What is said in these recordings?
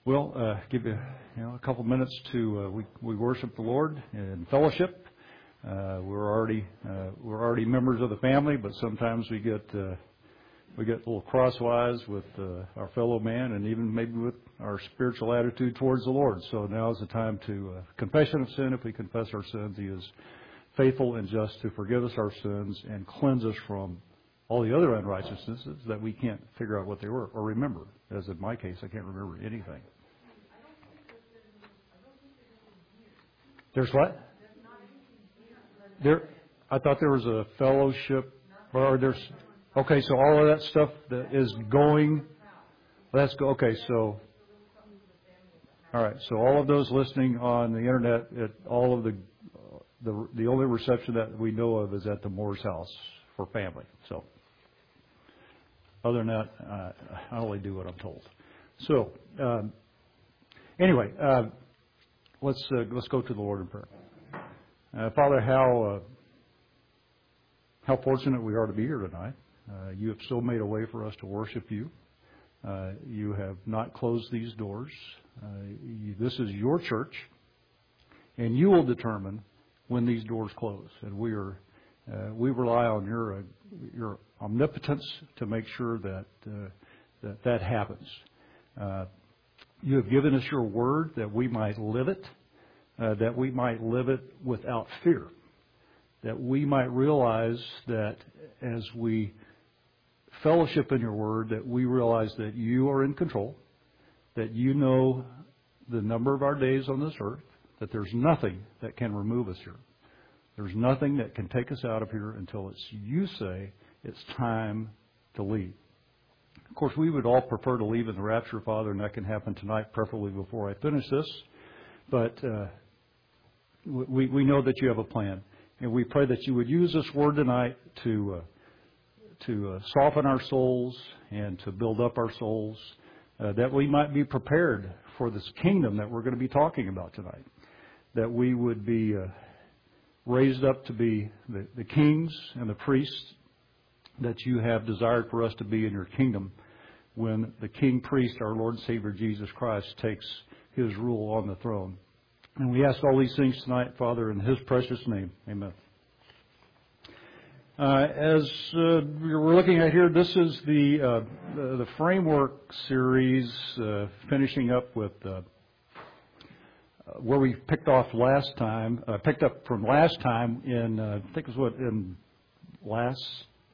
Give you, a couple minutes to we worship the Lord in fellowship. We're already members of the family, but sometimes we get a little crosswise with our fellow man, and even maybe with our spiritual attitude towards the Lord. So now is the time to confession of sin. If we confess our sins, He is faithful and just to forgive us our sins and cleanse us from all the other unrighteousnesses that we can't figure out what they were or remember. As in my case, I can't remember anything. There's what? I thought there was a fellowship, or there's. Okay, so all of that stuff that is going. Let's go. Okay, so. All right, so all of those listening on the internet, all of the only reception that we know of is at the Moore's house for family. So. Other than that, I only do what I'm told. So, anyway, let's go to the Lord in prayer. Father, how fortunate we are to be here tonight. You have still made a way for us to worship You. You have not closed these doors. This is Your church, and You will determine when these doors close. And we rely on Your omnipotence to make sure that happens. You have given us Your word that we might live it, that we might live it without fear, that we might realize that as we fellowship in Your word, that we realize that You are in control, that You know the number of our days on this earth, that there's nothing that can remove us here. There's nothing that can take us out of here until You say it's time to leave. Of course, we would all prefer to leave in the rapture, Father, and that can happen tonight, preferably before I finish this. But we know that You have a plan, and we pray that You would use this word tonight to soften our souls and to build up our souls, that we might be prepared for this kingdom that we're going to be talking about tonight, that we would be raised up to be the kings and the priests that You have desired for us to be in Your kingdom when the King Priest, our Lord and Savior Jesus Christ, takes His rule on the throne. And we ask all these things tonight, Father, in His precious name. Amen. As we're looking at here, this is the framework series, finishing up with where we picked up from last time in I think it was in last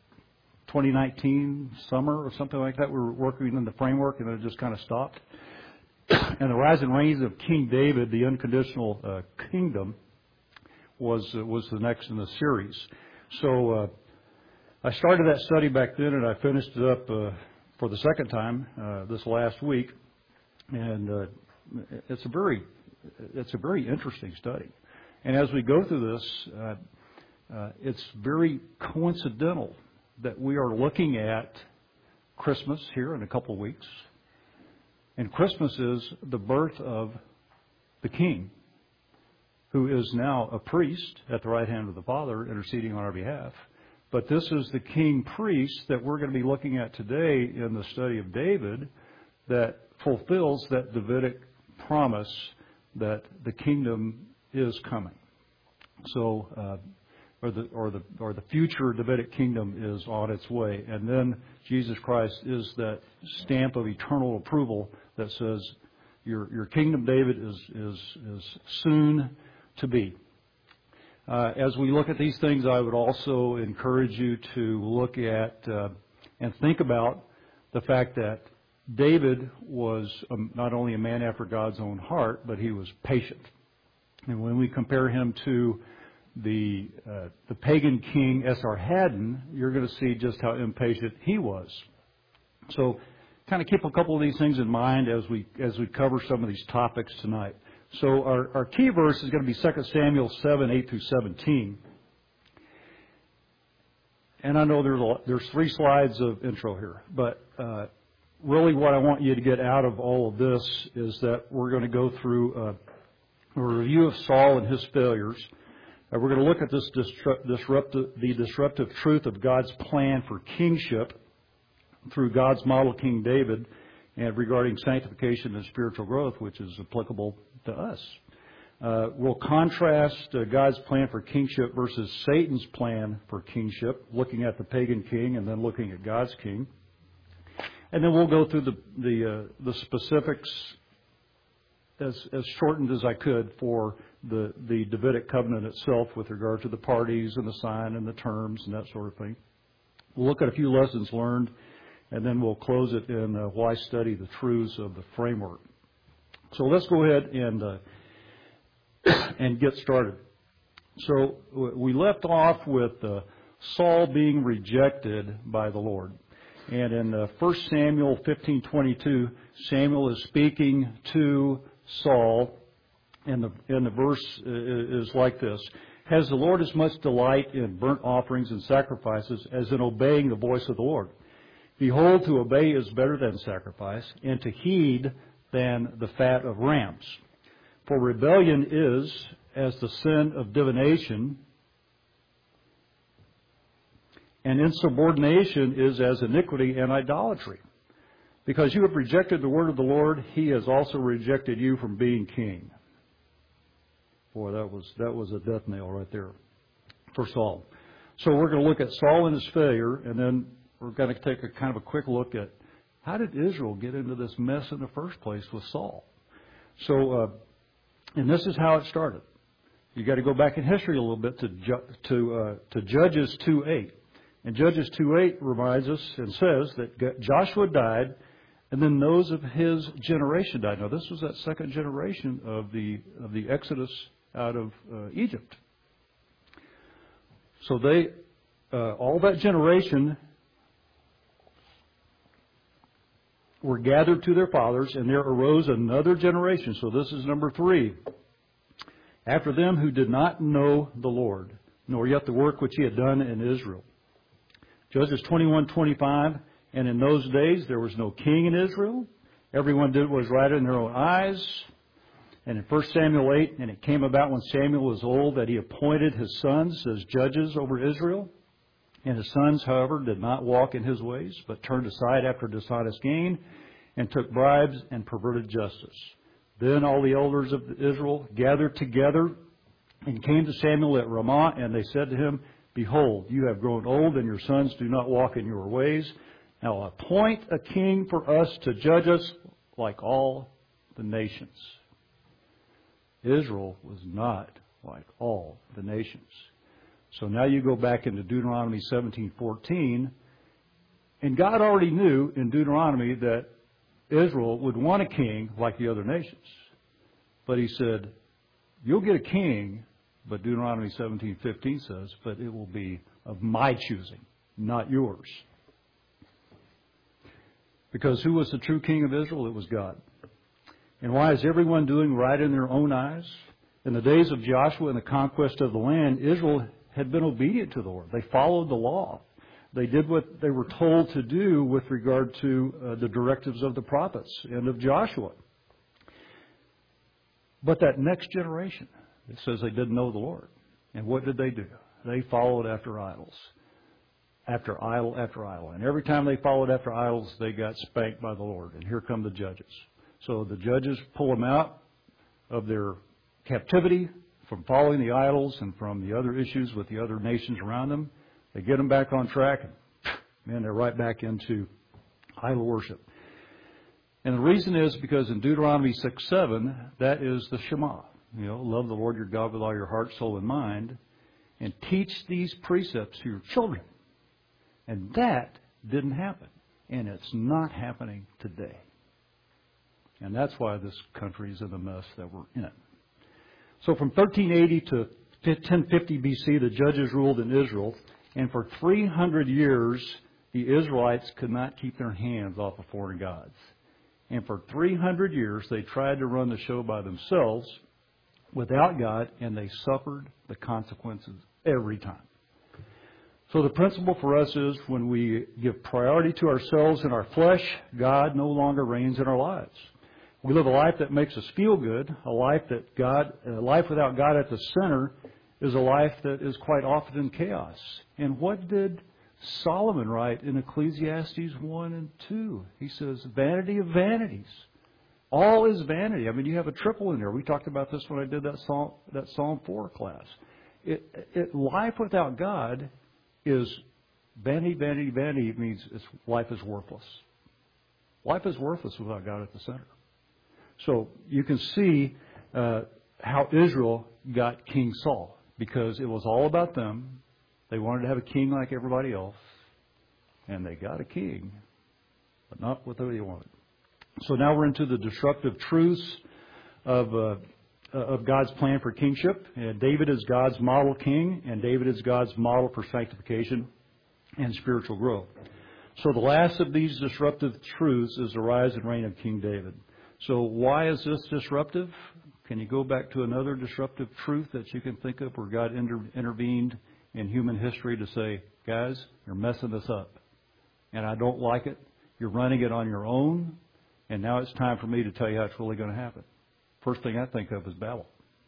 2019 summer or something like that. We were working in the framework, and then it just kind of stopped. And the rise and reigns of King David, the unconditional kingdom, was the next in the series. So I started that study back then, and I finished it up for the second time this last week. And it's a very interesting study. And as we go through this, it's very coincidental that we are looking at Christmas here in a couple of weeks. And Christmas is the birth of the King, who is now a priest at the right hand of the Father, interceding on our behalf. But this is the King Priest that we're going to be looking at today in the study of David that fulfills that Davidic promise that the kingdom is coming. So, or the future Davidic kingdom is on its way, and then Jesus Christ is that stamp of eternal approval that says your kingdom, David, is soon to be. As we look at these things, I would also encourage you to look at and think about the fact that David was not only a man after God's own heart, but he was patient. And when we compare him to the pagan king Esarhaddon, you're going to see just how impatient he was. So kind of keep a couple of these things in mind as we cover some of these topics tonight. So our key verse is going to be 2 Samuel 7, 8 through 17. And I know there's 3 slides of intro here, but really what I want you to get out of all of this is that we're going to go through a review of Saul and his failures. We're going to look at the disruptive truth of God's plan for kingship through God's model King David. and regarding sanctification and spiritual growth, which is applicable to us. We'll contrast God's plan for kingship versus Satan's plan for kingship, looking at the pagan king and then looking at God's king. And then we'll go through the specifics as shortened as I could for the Davidic covenant itself with regard to the parties and the sign and the terms and that sort of thing. We'll look at a few lessons learned, and then we'll close it in why study the truths of the framework. So let's go ahead and get started. So we left off with Saul being rejected by the Lord. And in 1 Samuel 15:22, Samuel is speaking to Saul, and the verse is like this: "Has the Lord as much delight in burnt offerings and sacrifices as in obeying the voice of the Lord? Behold, to obey is better than sacrifice, and to heed than the fat of rams. For rebellion is as the sin of divination, and insubordination is as iniquity and idolatry. Because you have rejected the word of the Lord, he has also rejected you from being king." Boy, that was a death nail right there for Saul. So we're going to look at Saul and his failure, and then we're going to take a kind of a quick look at how did Israel get into this mess in the first place with Saul. So, and this is how it started. You got to go back in history a little bit to Judges 2:8. And Judges 2:8 reminds us and says that Joshua died, and then those of his generation died. Now, this was that second generation of the Exodus out of Egypt. So they, all that generation were gathered to their fathers, and there arose another generation. So this is number 3. After them who did not know the Lord, nor yet the work which he had done in Israel. Judges 21:25, and in those days there was no king in Israel. Everyone did what was right in their own eyes. And in 1 Samuel 8, and it came about when Samuel was old that he appointed his sons as judges over Israel. And his sons, however, did not walk in his ways, but turned aside after dishonest gain, and took bribes and perverted justice. Then all the elders of Israel gathered together and came to Samuel at Ramah, and they said to him, "Behold, you have grown old, and your sons do not walk in your ways. Now appoint a king for us to judge us like all the nations." Israel was not like all the nations. So now you go back into Deuteronomy 17:14, and God already knew in Deuteronomy that Israel would want a king like the other nations. But he said, you'll get a king, but Deuteronomy 17:15 says, but it will be of my choosing, not yours. Because who was the true king of Israel? It was God. And why is everyone doing right in their own eyes? In the days of Joshua and the conquest of the land, Israel had been obedient to the Lord. They followed the law. They did what they were told to do with regard to the directives of the prophets and of Joshua. But that next generation, it says they didn't know the Lord. And what did they do? They followed after idols. After idol after idol. And every time they followed after idols, they got spanked by the Lord. And here come the judges. So the judges pull them out of their captivity from following the idols and from the other issues with the other nations around them. They get them back on track, and man, they're right back into idol worship. And the reason is because in Deuteronomy 6:7, that is the Shema. You know, love the Lord your God with all your heart, soul, and mind, and teach these precepts to your children. And that didn't happen, and it's not happening today. And that's why this country is in the mess that we're in. So from 1380 to 1050 BC, the judges ruled in Israel. And for 300 years, the Israelites could not keep their hands off of foreign gods. And for 300 years, they tried to run the show by themselves without God, and they suffered the consequences every time. So the principle for us is when we give priority to ourselves and our flesh, God no longer reigns in our lives. We live a life that makes us feel good, a life without God at the center is a life that is quite often in chaos. And what did Solomon write in Ecclesiastes 1 and 2. He says, vanity of vanities. All is vanity. I mean, you have a triple in there. We talked about this when I did that Psalm 4 class. Life without God is vanity, vanity, vanity. It means life is worthless. Life is worthless without God at the center. So you can see how Israel got King Saul, because it was all about them. They wanted to have a king like everybody else, and they got a king, but not what they wanted. So now we're into the disruptive truths of God's plan for kingship. And David is God's model king, and David is God's model for sanctification and spiritual growth. So the last of these disruptive truths is the rise and reign of King David. So why is this disruptive? Can you go back to another disruptive truth that you can think of where God intervened in human history to say, guys, you're messing this up, and I don't like it. You're running it on your own. And now it's time for me to tell you how it's really going to happen. First thing I think of is Babel.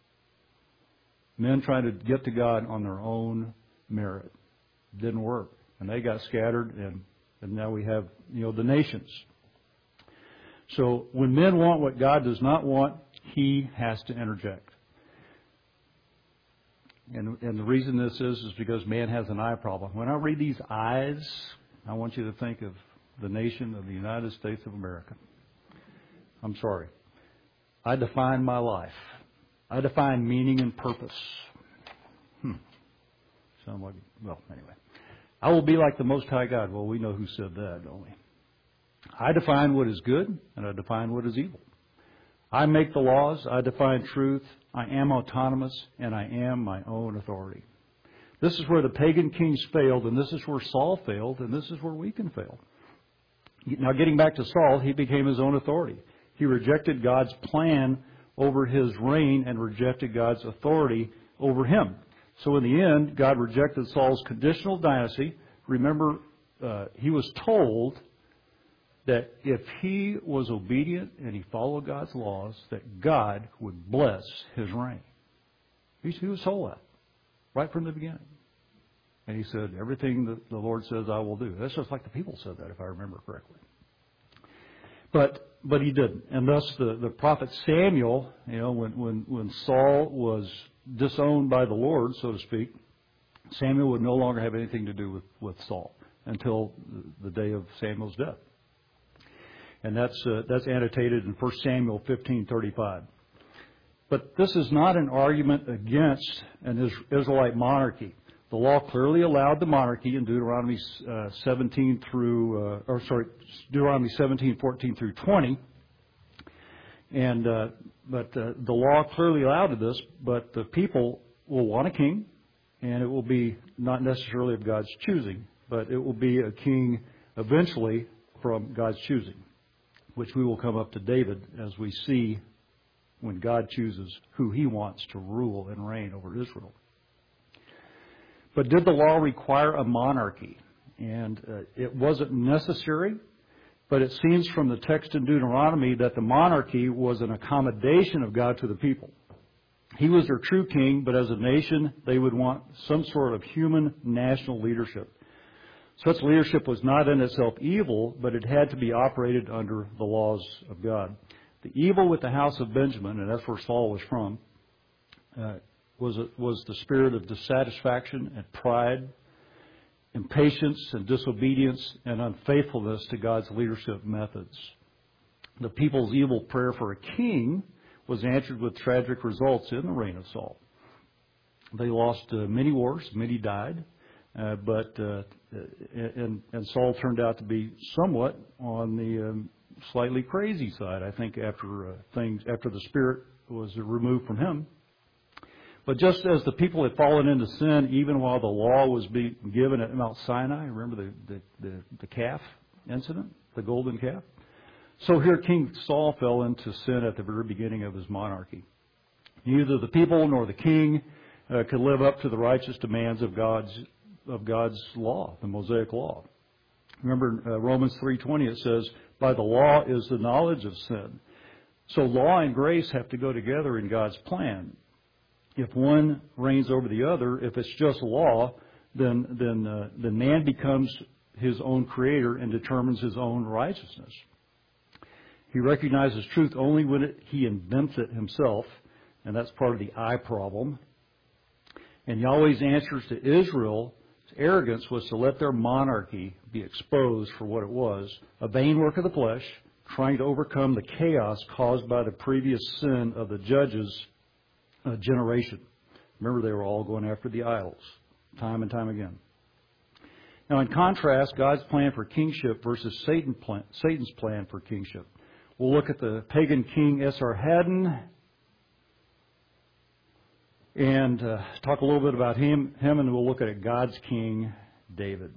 Men trying to get to God on their own merit. Didn't work. And they got scattered, and now we have, the nations. So when men want what God does not want, He has to interject. And the reason this is because man has an eye problem. When I read these eyes, I want you to think of the nation of the United States of America. I'm sorry. I define my life. I define meaning and purpose. Sound like, anyway. I will be like the Most High God. Well, we know who said that, don't we? I define what is good, and I define what is evil. I make the laws. I define truth. I am autonomous, and I am my own authority. This is where the pagan kings failed, and this is where Saul failed, and this is where we can fail. Now, getting back to Saul, he became his own authority. He rejected God's plan over his reign and rejected God's authority over him. So in the end, God rejected Saul's conditional dynasty. Remember, he was told that if he was obedient and he followed God's laws, that God would bless his reign. He was told that right from the beginning. And he said, everything that the Lord says I will do. That's just like the people said that, if I remember correctly. But he didn't. And thus the prophet Samuel, when Saul was disowned by the Lord, so to speak, Samuel would no longer have anything to do with Saul until the day of Samuel's death. And that's annotated in 1 Samuel 15:35. But this is not an argument against an Israelite monarchy. The law clearly allowed the monarchy in Deuteronomy 17:14 through 20. And but the law clearly allowed this. But the people will want a king, and it will be not necessarily of God's choosing, but it will be a king eventually from God's choosing, which we will come up to David as we see when God chooses who He wants to rule and reign over Israel. But did the law require a monarchy? And it wasn't necessary, but it seems from the text in Deuteronomy that the monarchy was an accommodation of God to the people. He was their true king, but as a nation, they would want some sort of human national leadership. Such leadership was not in itself evil, but it had to be operated under the laws of God. The evil with the house of Benjamin, and that's where Saul was from, was the spirit of dissatisfaction and pride, impatience and disobedience, and unfaithfulness to God's leadership methods. The people's evil prayer for a king was answered with tragic results in the reign of Saul. They lost many wars, many died, but Saul turned out to be somewhat on the slightly crazy side, I think, after the spirit was removed from him. But just as the people had fallen into sin, even while the law was being given at Mount Sinai, remember the calf incident, the golden calf? So here King Saul fell into sin at the very beginning of his monarchy. Neither the people nor the king could live up to the righteous demands of God's law, the Mosaic law. Remember Romans 3:20, it says, by the law is the knowledge of sin. So law and grace have to go together in God's plan. If one reigns over the other, if it's just law, then man becomes his own creator and determines his own righteousness. He recognizes truth only when he invents it himself, and that's part of the I problem. And Yahweh's answers to Israel's arrogance was to let their monarchy be exposed for what it was, a vain work of the flesh, trying to overcome the chaos caused by the previous sin of the judges' generation. Remember, they were all going after the idols, time and time again. Now, in contrast, God's plan for kingship versus Satan's plan for kingship. We'll look at the pagan king Esarhaddon and talk a little bit about him, and we'll look at God's king, David.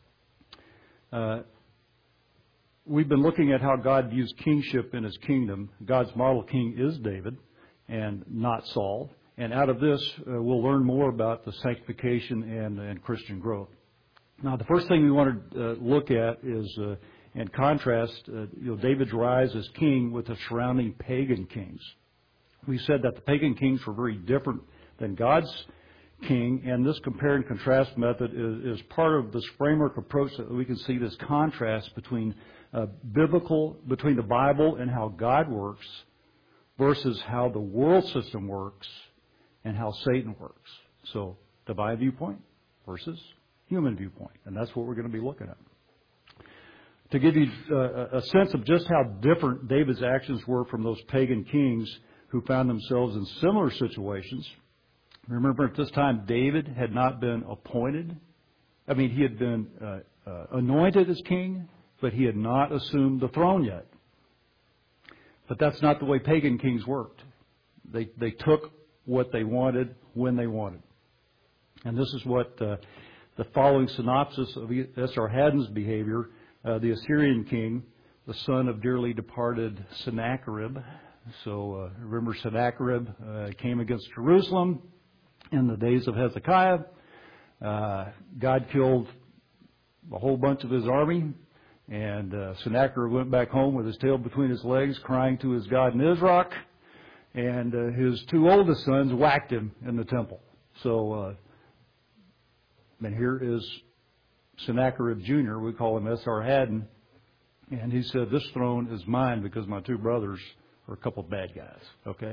We've been looking at how God views kingship in his kingdom. God's model king is David and not Saul. And out of this, we'll learn more about the sanctification and Christian growth. Now, the first thing we want to look at is, in contrast, David's rise as king with the surrounding pagan kings. We said that the pagan kings were very different than God's king, and this compare and contrast method is part of this framework approach that we can see this contrast between between the Bible and how God works versus how the world system works and how Satan works. So, divine viewpoint versus human viewpoint, and that's what we're going to be looking at. To give you a sense of just how different David's actions were from those pagan kings who found themselves in similar situations, remember at this time David had not been appointed. I mean, he had been anointed as king, but he had not assumed the throne yet. But that's not the way pagan kings worked. They took what they wanted when they wanted. And this is what the following synopsis of Esarhaddon's behavior, the Assyrian king, the son of dearly departed Sennacherib. So remember, Sennacherib came against Jerusalem in the days of Hezekiah. God killed a whole bunch of his army, and Sennacherib went back home with his tail between his legs, crying to his god Nisroch, and his two oldest sons whacked him in the temple. So, and here is Sennacherib Jr., we call him Esarhaddon, and he said, this throne is mine because my two brothers are a couple of bad guys, okay?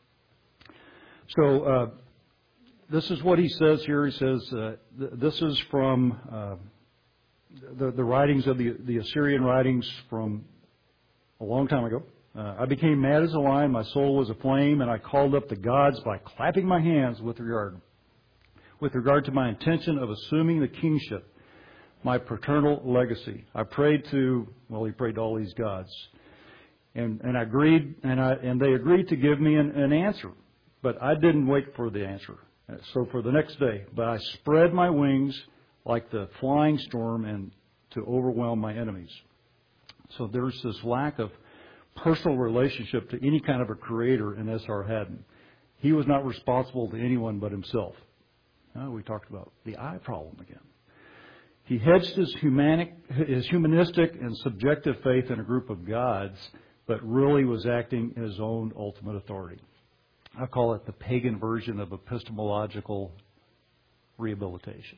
So, this is what he says here. He says, this is from the writings of the Assyrian writings from a long time ago. I became mad as a lion, my soul was aflame, and I called up the gods by clapping my hands with regard to my intention of assuming the kingship, my paternal legacy. I prayed to, he prayed to all these gods. And I agreed, and they agreed to give me an answer. But I didn't wait for the answer. So for the next day, but I spread my wings like the flying storm and to overwhelm my enemies. So there's this lack of personal relationship to any kind of a creator in Esarhaddon. He was not responsible to anyone but himself. We talked about the I problem again. He hedged his humanistic and subjective faith in a group of gods, but really was acting in his own ultimate authority. I call it the pagan version of epistemological rehabilitation.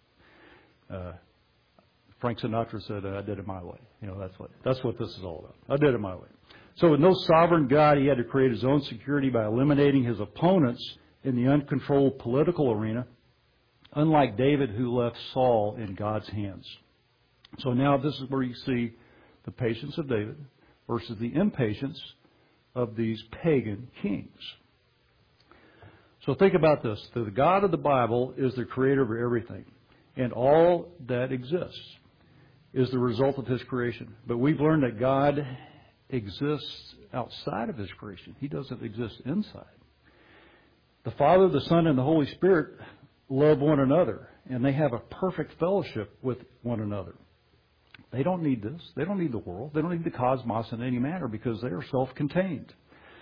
Frank Sinatra said, I did it my way. That's what this is all about. I did it my way. So with no sovereign God, he had to create his own security by eliminating his opponents in the uncontrolled political arena, unlike David, who left Saul in God's hands. So now this is where you see the patience of David versus the impatience of these pagan kings. So think about this. The God of the Bible is the creator of everything, and all that exists is the result of his creation. But we've learned that God exists outside of his creation. He doesn't exist inside. The Father, the Son, and the Holy Spirit love one another, and they have a perfect fellowship with one another. They don't need this. They don't need the world. They don't need the cosmos in any manner because they are self-contained.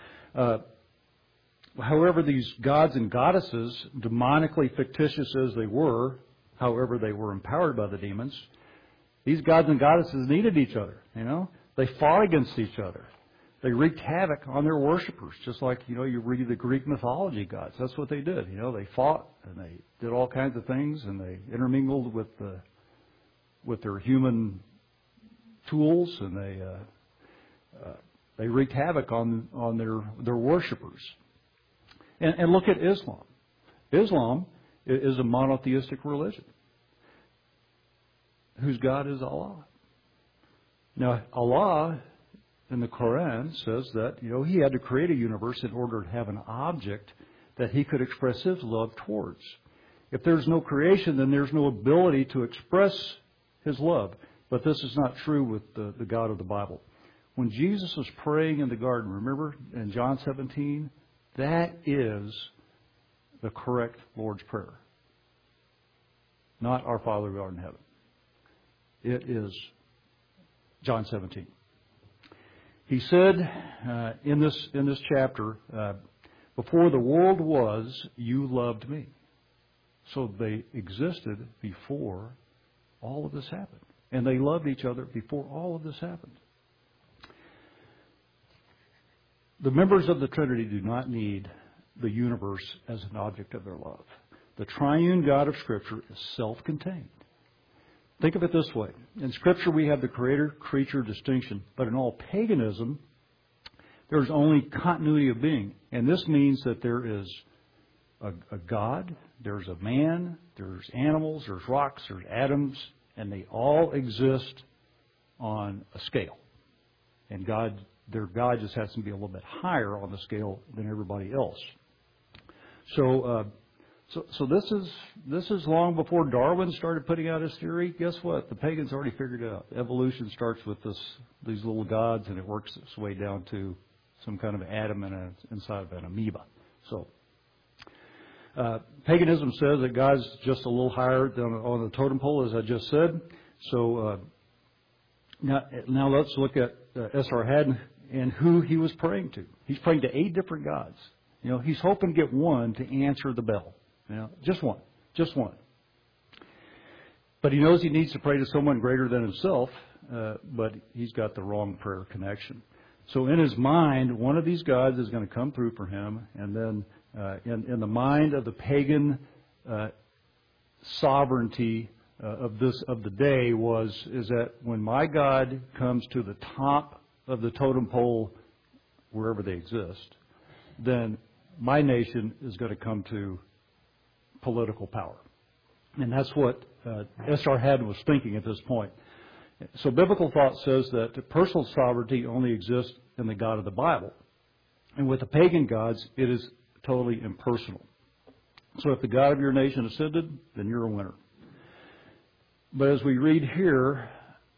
However, these gods and goddesses, demonically fictitious as they were, however they were empowered by the demons, these gods and goddesses needed each other, They fought against each other. They wreaked havoc on their worshipers, just like, you read the Greek mythology gods. That's what they did. They fought and they did all kinds of things, and they intermingled with their human tools, and they wreaked havoc on their worshipers. And look at Islam. Islam is a monotheistic religion whose God is Allah. Now, Allah in the Quran says that, He had to create a universe in order to have an object that He could express His love towards. If there's no creation, then there's no ability to express His love. But this is not true with the God of the Bible. When Jesus was praying in the garden, remember in John 17, that is the correct Lord's Prayer. Not Our Father who art in heaven. It is John 17. He said in this chapter, before the world was, you loved me. So they existed before all of this happened. And they loved each other before all of this happened. The members of the Trinity do not need the universe as an object of their love. The triune God of Scripture is self-contained. Think of it this way. In Scripture, we have the creator-creature distinction, but in all paganism, there's only continuity of being. And this means that there is a God, there's a man, there's animals, there's rocks, there's atoms, and they all exist on a scale. And their God just has to be a little bit higher on the scale than everybody else. So this is long before Darwin started putting out his theory. Guess what? The pagans already figured it out. Evolution starts with these little gods, and it works its way down to some kind of atom inside of an amoeba. So paganism says that God's just a little higher than on the totem pole, as I just said. So now let's look at S.R. Haddon and who he was praying to. He's praying to 8 different gods. He's hoping to get one to answer the bell. Just one. But he knows he needs to pray to someone greater than himself, but he's got the wrong prayer connection. So in his mind, one of these gods is going to come through for him, and then in the mind of the pagan sovereignty of the day is that when my God comes to the top of the totem pole, wherever they exist, then my nation is going to come to political power. And that's what S.R. Haddon was thinking at this point. So biblical thought says that personal sovereignty only exists in the God of the Bible. And with the pagan gods, it is totally impersonal. So if the God of your nation ascended, then you're a winner. But as we read here,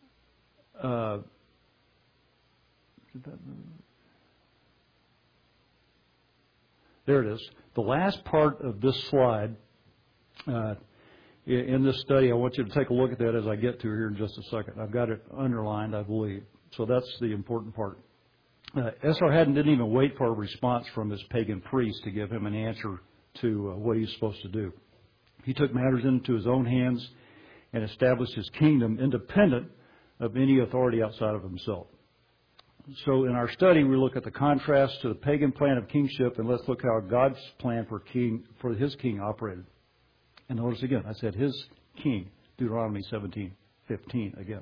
there it is. The last part of this slide in this study, I want you to take a look at that as I get to here in just a second. I've got it underlined, I believe. So that's the important part. S.R. Haddon didn't even wait for a response from his pagan priest to give him an answer to what he's supposed to do. He took matters into his own hands and established his kingdom independent of any authority outside of himself. So in our study, we look at the contrast to the pagan plan of kingship, and let's look how God's plan for his king operated. And notice again, I said his king, Deuteronomy 17:15 again.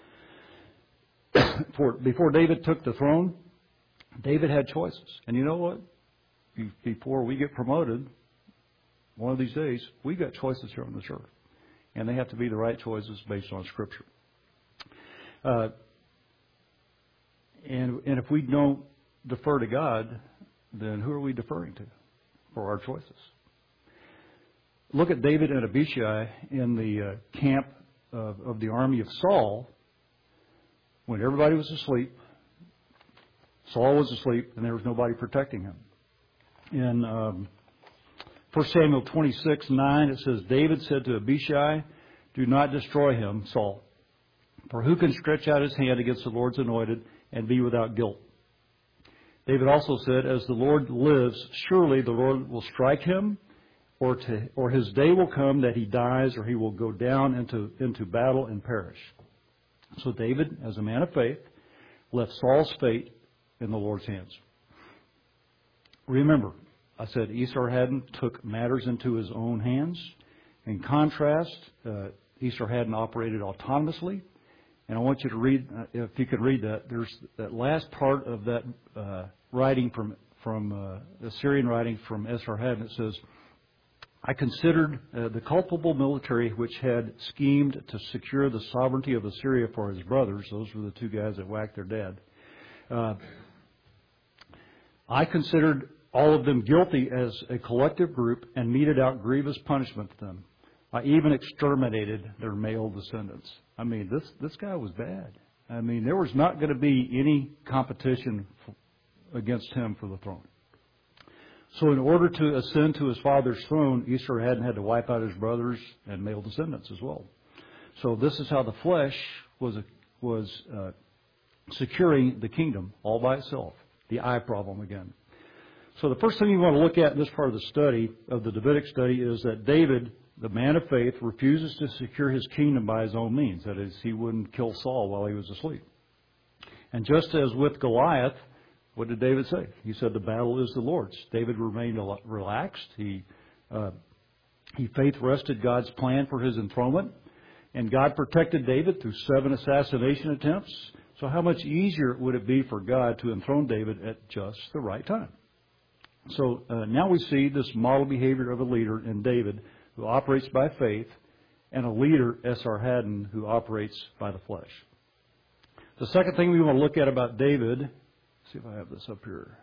Before David took the throne, David had choices. And you know what? Before we get promoted, one of these days, we've got choices here on this earth. And they have to be the right choices based on Scripture. And if we don't defer to God, then who are we deferring to for our choices? Look at David and Abishai in the camp of the army of Saul. When everybody was asleep, Saul was asleep, and there was nobody protecting him. In 1 Samuel 26:9, it says, David said to Abishai, do not destroy him, Saul. For who can stretch out his hand against the Lord's anointed and be without guilt? David also said, as the Lord lives, surely the Lord will strike him, or his day will come that he dies, or he will go down into battle and perish. So David, as a man of faith, left Saul's fate in the Lord's hands. Remember, I said Esarhaddon took matters into his own hands. In contrast, Esarhaddon operated autonomously. And I want you to read, if you could read that, there's that last part of that writing from the Syrian writing from Esarhaddon. It says, I considered the culpable military which had schemed to secure the sovereignty of Assyria for his brothers. Those were the two guys that whacked their dad. I considered all of them guilty as a collective group and meted out grievous punishment to them. I even exterminated their male descendants. I mean, this guy was bad. I mean, there was not going to be any competition against him for the throne. So in order to ascend to his father's throne, Esarhaddon had to wipe out his brothers and male descendants as well. So this is how the flesh was securing the kingdom all by itself. The eye problem again. So the first thing you want to look at in this part of the study, of the Davidic study, is that David, the man of faith, refuses to secure his kingdom by his own means. That is, he wouldn't kill Saul while he was asleep. And just as with Goliath, what did David say? He said, the battle is the Lord's. David remained relaxed. He faith-rested God's plan for his enthronement. And God protected David through 7 assassination attempts. So how much easier would it be for God to enthrone David at just the right time? So now we see this model behavior of a leader in David who operates by faith, and a leader, Esarhaddon, who operates by the flesh. The second thing we want to look at about David, let's see if I have this up here.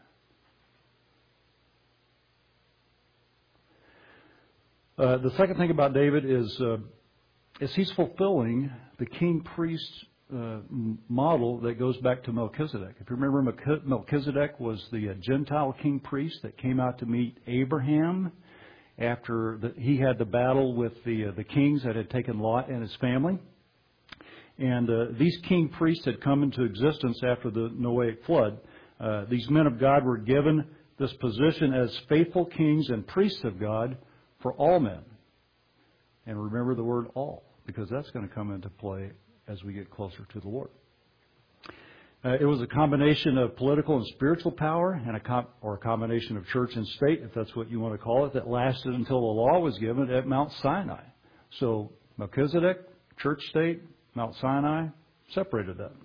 The second thing about David is he's fulfilling the king-priest model that goes back to Melchizedek. If you remember, Melchizedek was the Gentile king-priest that came out to meet Abraham after he had the battle with the kings that had taken Lot and his family. And these king priests had come into existence after the Noahic flood. These men of God were given this position as faithful kings and priests of God for all men. And remember the word all, because that's going to come into play as we get closer to the Lord. It was a combination of political and spiritual power, and a combination of church and state, if that's what you want to call it, that lasted until the law was given at Mount Sinai. So Melchizedek, church state, Mount Sinai, separated that.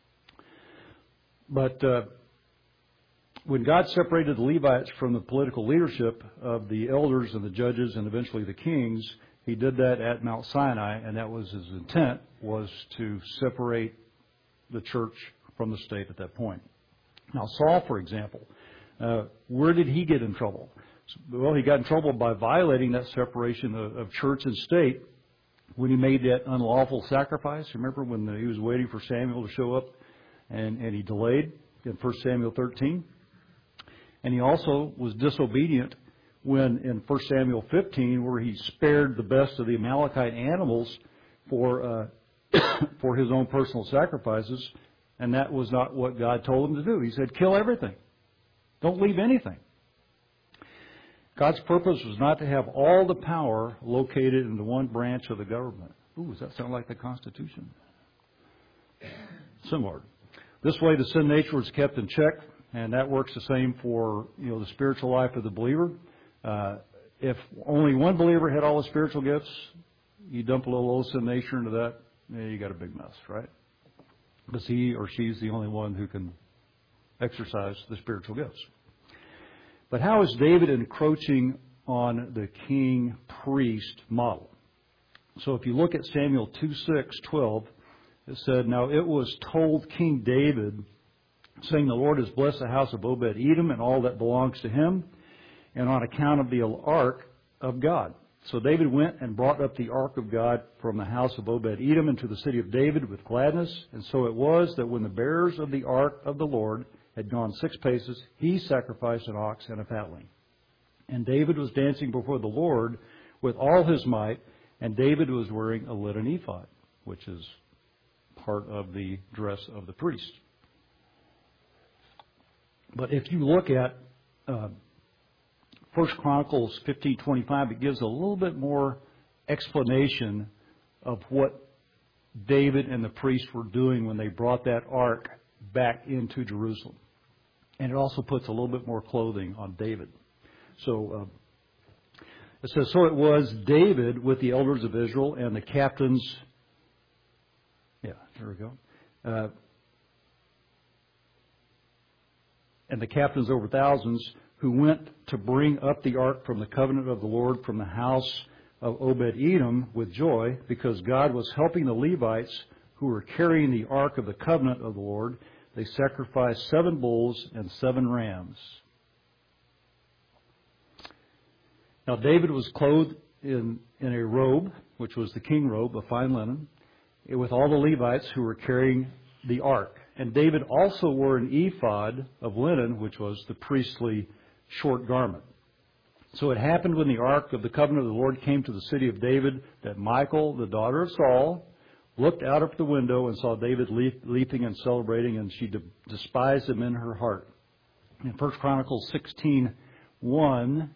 But when God separated the Levites from the political leadership of the elders and the judges and eventually the kings, he did that at Mount Sinai, and that was his intent, was to separate the church from the state at that point. Now, Saul, for example, where did he get in trouble? Well, he got in trouble by violating that separation of church and state when he made that unlawful sacrifice. Remember when he was waiting for Samuel to show up and he delayed in 1 Samuel 13? And he also was disobedient when in 1 Samuel 15, where he spared the best of the Amalekite animals for his own personal sacrifices. And that was not what God told him to do. He said, kill everything. Don't leave anything. God's purpose was not to have all the power located in the one branch of the government. Ooh, does that sound like the Constitution? Similar. This way, the sin nature was kept in check, and that works the same for the spiritual life of the believer. If only one believer had all the spiritual gifts, you dump a little old sin nature into that, you got a big mess, right? Because he or she's the only one who can exercise the spiritual gifts. But how is David encroaching on the king-priest model? So if you look at Samuel 2:6-12, it said, Now it was told King David, saying, The Lord has blessed the house of Obed-Edom and all that belongs to him, and on account of the ark of God. So David went and brought up the ark of God from the house of Obed-Edom into the city of David with gladness. And so it was that when the bearers of the ark of the Lord had gone 6 paces, he sacrificed an ox and a fatling. And David was dancing before the Lord with all his might, and David was wearing a linen ephod, which is part of the dress of the priest. But if you look at 1 Chronicles 15:25, it gives a little bit more explanation of what David and the priests were doing when they brought that ark back into Jerusalem. And it also puts a little bit more clothing on David. So it says, so it was David with the elders of Israel and the captains. Yeah, there we go. And the captains over thousands who went to bring up the ark from the covenant of the Lord from the house of Obed-Edom with joy, because God was helping the Levites who were carrying the ark of the covenant of the Lord. They sacrificed 7 bulls and 7 rams. Now David was clothed in a robe, which was the king robe of fine linen, with all the Levites who were carrying the ark. And David also wore an ephod of linen, which was the priestly short garment. So it happened when the ark of the covenant of the Lord came to the city of David that Michal, the daughter of Saul, looked out of the window and saw David leaping and celebrating, and she despised him in her heart. In 1 Chronicles 16:1, 1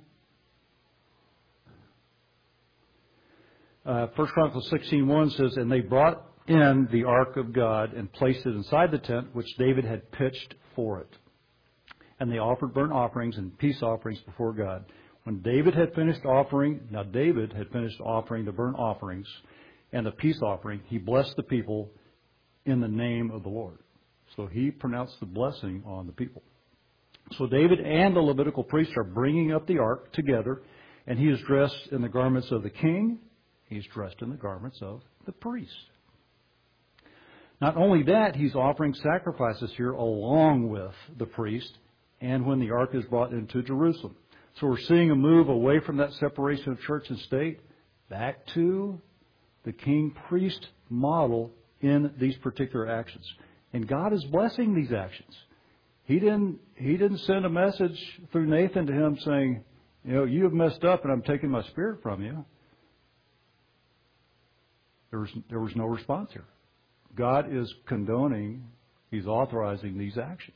Chronicles 16:1 says, and they brought in the ark of God and placed it inside the tent which David had pitched for it. And they offered burnt offerings and peace offerings before God. When David had finished offering the burnt offerings and the peace offering, he blessed the people in the name of the Lord. So he pronounced the blessing on the people. So David and the Levitical priests are bringing up the ark together, and he is dressed in the garments of the king. He's dressed in the garments of the priest. Not only that, he's offering sacrifices here along with the priest and when the ark is brought into Jerusalem. So we're seeing a move away from that separation of church and state back to the king-priest model in these particular actions. And God is blessing these actions. He didn't send a message through Nathan to him saying, you have messed up and I'm taking my spirit from you. There was no response here. God is condoning, He's authorizing these actions.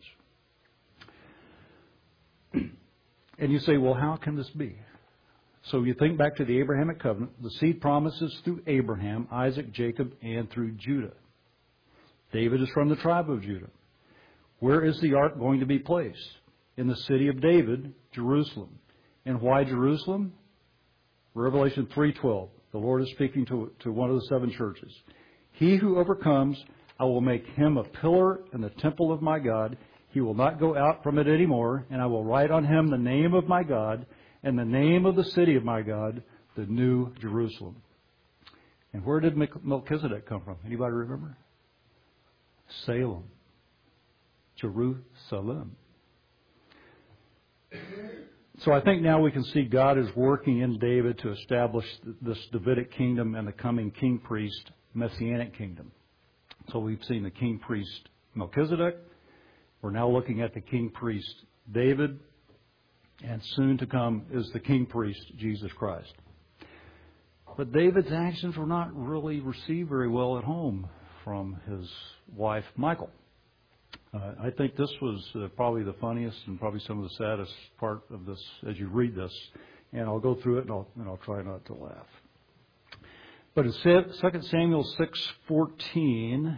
And you say, well, how can this be? So you think back to the Abrahamic covenant, the seed promises through Abraham, Isaac, Jacob, and through Judah. David is from the tribe of Judah. Where is the ark going to be placed? In the city of David, Jerusalem. And why Jerusalem? Revelation 3:12. The Lord is speaking to one of the 7 churches. He who overcomes, I will make him a pillar in the temple of my God. He will not go out from it anymore, and I will write on him the name of my God and the name of the city of my God, the New Jerusalem. And where did Melchizedek come from? Anybody remember? Salem. Jerusalem. So I think now we can see God is working in David to establish this Davidic kingdom and the coming king-priest Messianic kingdom. So we've seen the king-priest Melchizedek. We're now looking at the king-priest David. And soon to come is the king-priest Jesus Christ. But David's actions were not really received very well at home from his wife Michal. I think this was probably the funniest and probably some of the saddest part of this as you read this. And I'll go through it and I'll try not to laugh. But in 2 Samuel 6:14,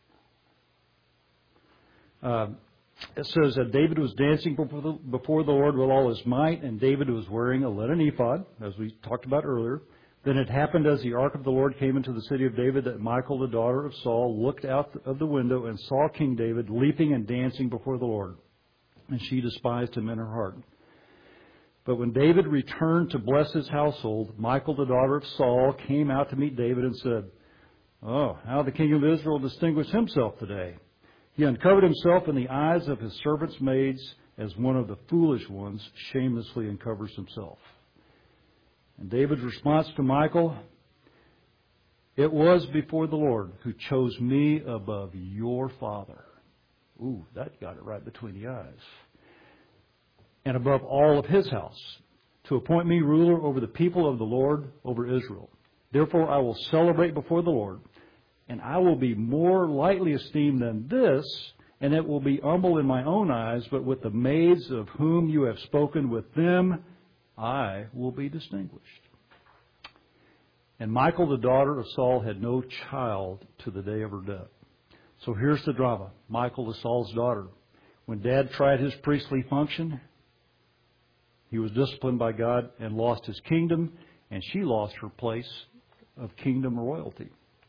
it says that David was dancing before the Lord with all his might, and David was wearing a linen ephod, as we talked about earlier. Then it happened as the ark of the Lord came into the city of David that Michal, the daughter of Saul, looked out of the window and saw King David leaping and dancing before the Lord. And she despised him in her heart. But when David returned to bless his household, Michal, the daughter of Saul, came out to meet David and said, "Oh, how the king of Israel distinguished himself today. He uncovered himself in the eyes of his servants' maids as one of the foolish ones shamelessly uncovers himself." And David's response to Michal, "It was before the Lord who chose me above your father." Ooh, that got it right between the eyes. "And above all of his house, to appoint me ruler over the people of the Lord, over Israel. Therefore I will celebrate before the Lord, and I will be more lightly esteemed than this, and it will be humble in my own eyes, but with the maids of whom you have spoken, with them I will be distinguished." And Michal, the daughter of Saul, had no child to the day of her death. So here's the drama. Michal is Saul's daughter. When Dad tried his priestly function, he was disciplined by God and lost his kingdom, and she lost her place of kingdom royalty.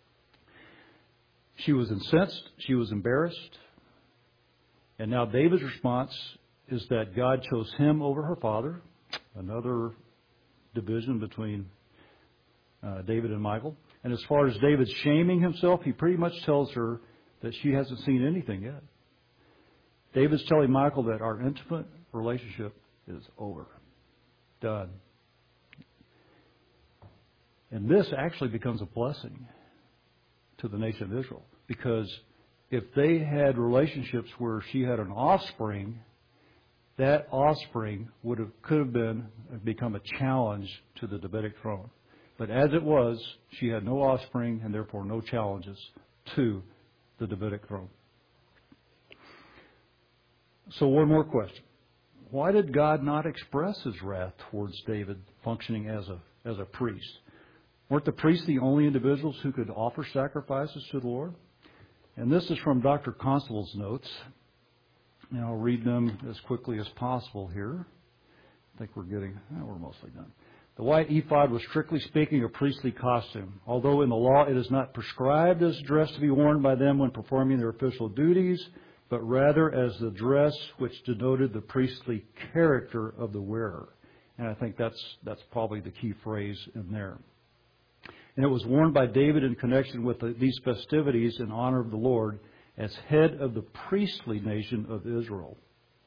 She was incensed. She was embarrassed. And now David's response is that God chose him over her father, another division between David and Michal. And as far as David's shaming himself, he pretty much tells her that she hasn't seen anything yet. David's telling Michal that our intimate relationship is over. Done. And this actually becomes a blessing to the nation of Israel. Because if they had relationships where she had an offspring, that offspring could have become a challenge to the Davidic throne. But as it was, she had no offspring and therefore no challenges to the Davidic throne. So one more question. Why did God not express his wrath towards David functioning as a priest? Weren't the priests the only individuals who could offer sacrifices to the Lord? And this is from Dr. Constable's notes. And I'll read them as quickly as possible here. I think we're mostly done. The white ephod was strictly speaking a priestly costume. Although in the law it is not prescribed as dress to be worn by them when performing their official duties, but rather as the dress which denoted the priestly character of the wearer. And I think that's probably the key phrase in there. And it was worn by David in connection with these festivities in honor of the Lord as head of the priestly nation of Israel.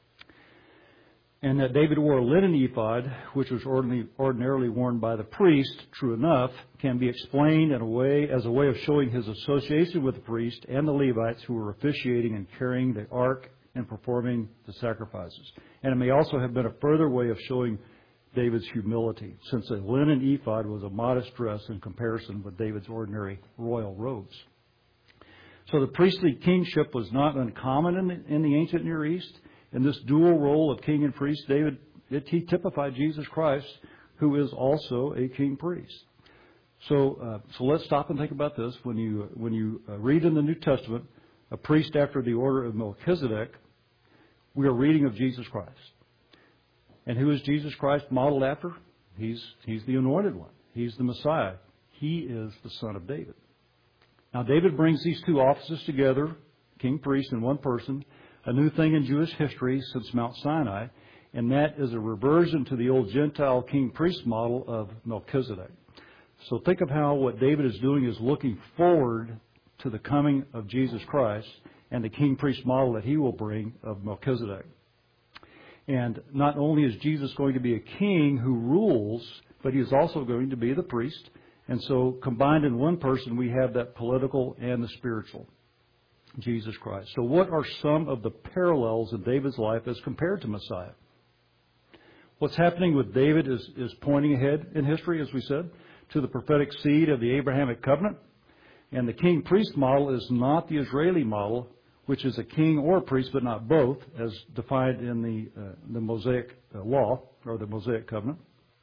And that David wore a linen ephod, which was ordinarily worn by the priest, true enough, can be explained as a way of showing his association with the priest and the Levites who were officiating and carrying the ark and performing the sacrifices. And it may also have been a further way of showing David's humility, since a linen ephod was a modest dress in comparison with David's ordinary royal robes. So the priestly kingship was not uncommon in the ancient Near East. In this dual role of king and priest, he typified Jesus Christ, who is also a king priest. So let's stop and think about this. When you read in the New Testament, a priest after the order of Melchizedek, we are reading of Jesus Christ. And who is Jesus Christ modeled after? He's the anointed one. He's the Messiah. He is the son of David. Now, David brings these two offices together, king, priest, in one person, a new thing in Jewish history since Mount Sinai, and that is a reversion to the old Gentile king-priest model of Melchizedek. So think of how what David is doing is looking forward to the coming of Jesus Christ and the king-priest model that he will bring of Melchizedek. And not only is Jesus going to be a king who rules, but he is also going to be the priest. And so combined in one person, we have that political and the spiritual, Jesus Christ. So what are some of the parallels in David's life as compared to Messiah? What's happening with David is pointing ahead in history, as we said, to the prophetic seed of the Abrahamic covenant. And the king-priest model is not the Israeli model, which is a king or a priest, but not both, as defined in the Mosaic law, or the Mosaic covenant.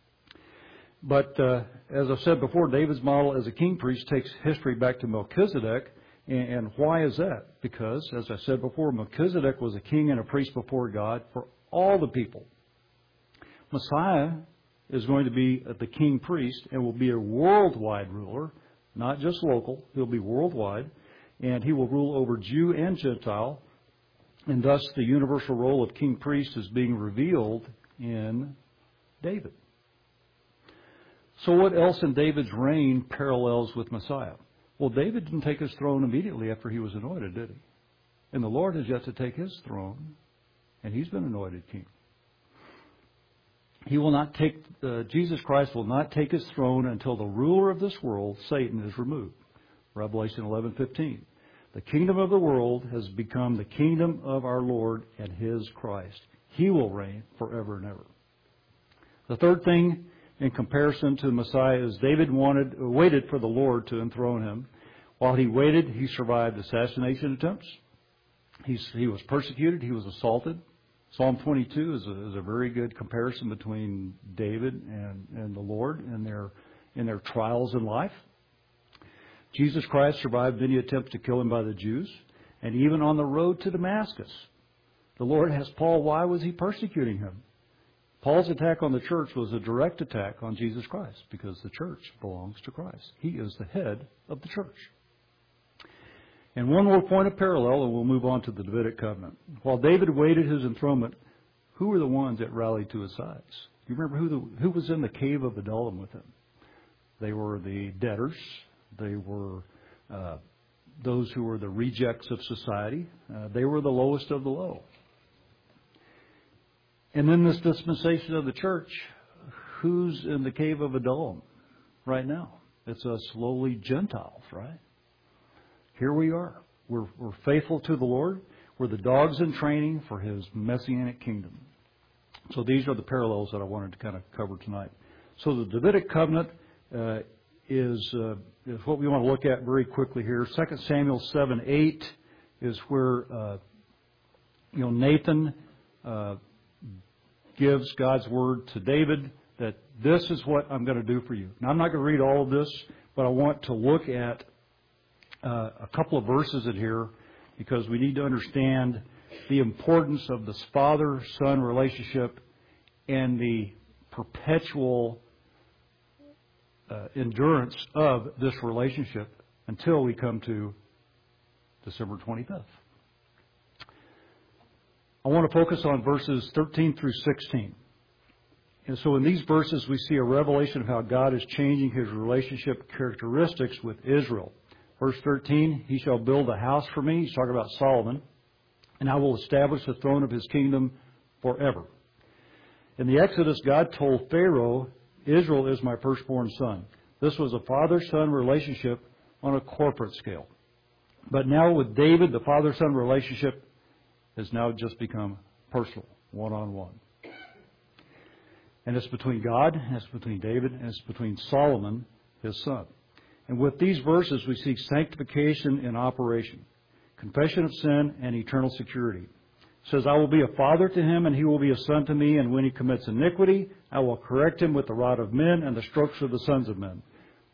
But as I've said before, David's model as a king-priest takes history back to Melchizedek. And why is that? Because, as I said before, Melchizedek was a king and a priest before God for all the people. Messiah is going to be the king-priest and will be a worldwide ruler, not just local. He'll be worldwide. And he will rule over Jew and Gentile. And thus the universal role of king-priest is being revealed in David. So what else in David's reign parallels with Messiah? Well, David didn't take his throne immediately after he was anointed, did he? And the Lord has yet to take his throne, and he's been anointed king. He will not take, Jesus Christ will not take his throne until the ruler of this world, Satan, is removed. Revelation 11:15. The kingdom of the world has become the kingdom of our Lord and his Christ. He will reign forever and ever. The third thing in comparison to the Messiah is David waited for the Lord to enthrone him. While he waited, he survived assassination attempts. He was persecuted. He was assaulted. Psalm 22 is a very good comparison between David and the Lord in their trials in life. Jesus Christ survived many attempts to kill him by the Jews. And even on the road to Damascus, The Lord asked Paul, why was he persecuting him? Paul's attack on the church was a direct attack on Jesus Christ because the church belongs to Christ. He is the head of the church. And one more point of parallel, and we'll move on to the Davidic covenant. While David awaited his enthronement, who were the ones that rallied to his sides? You remember who was in the cave of Adullam with him? They were the debtors. They were those who were the rejects of society. They were the lowest of the low. And in this dispensation of the church, who's in the cave of Adullam right now? It's us lowly Gentiles, right? Here we are. We're faithful to the Lord. We're the dogs in training for His messianic kingdom. So these are the parallels that I wanted to kind of cover tonight. So the Davidic covenant is what we want to look at very quickly here. 2 Samuel 7:8 is where Nathan gives God's word to David that this is what I'm going to do for you. Now, I'm not going to read all of this, but I want to look at a couple of verses in here because we need to understand the importance of this father-son relationship and the perpetual endurance of this relationship until we come to December 25th. I want to focus on verses 13 through 16. And so in these verses, we see a revelation of how God is changing His relationship characteristics with Israel. Verse 13, He shall build a house for me. He's talking about Solomon. And I will establish the throne of His kingdom forever. In the Exodus, God told Pharaoh, Israel is my firstborn son. This was a father-son relationship on a corporate scale. But now with David, the father-son relationship has now just become personal, one-on-one. And it's between God, and it's between David, and it's between Solomon, his son. And with these verses, we see sanctification in operation, confession of sin, and eternal security. It says, I will be a father to him, and he will be a son to me, and when he commits iniquity, I will correct him with the rod of men and the strokes of the sons of men.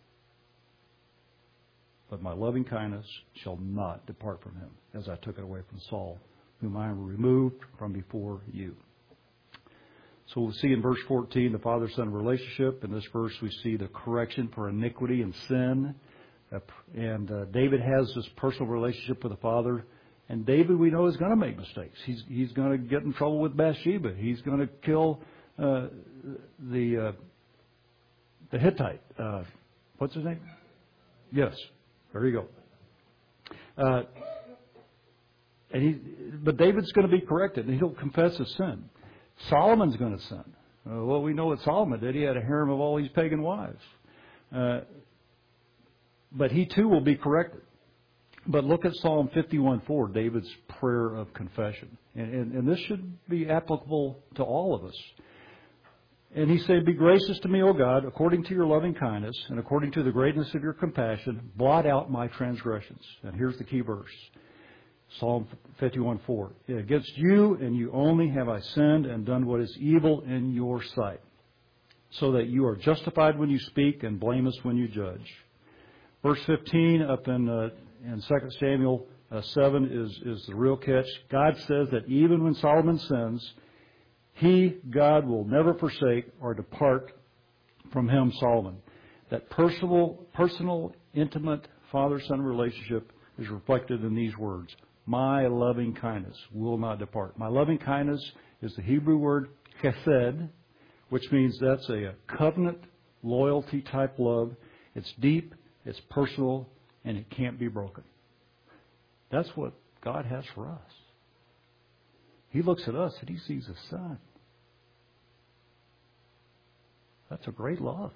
But my loving kindness shall not depart from him, as I took it away from Saul, whom I am removed from before you. So we'll see in verse 14 the father-son relationship. In this verse we see the correction for iniquity and sin. And David has this personal relationship with the Father. And David, we know, is going to make mistakes. He's going to get in trouble with Bathsheba. He's going to kill the Hittite. What's his name? Yes. There you go. But David's going to be corrected, and he'll confess his sin. Solomon's going to sin. Well, we know what Solomon did. He had a harem of all these pagan wives. But he too will be corrected. But look at Psalm 51:4, David's prayer of confession. And this should be applicable to all of us. And he said, be gracious to me, O God, according to your loving kindness and according to the greatness of your compassion, blot out my transgressions. And here's the key verse. Psalm 51:4. Against you and you only have I sinned and done what is evil in your sight, so that you are justified when you speak and blameless when you judge. Verse 15 up in 2 Samuel 7 is the real catch. God says that even when Solomon sins, God, will never forsake or depart from him, Solomon. That personal, intimate father-son relationship is reflected in these words. My loving kindness will not depart. My loving kindness is the Hebrew word chesed, which means that's a covenant loyalty type love. It's deep, it's personal, and it can't be broken. That's what God has for us. He looks at us and He sees His Son. That's a great love.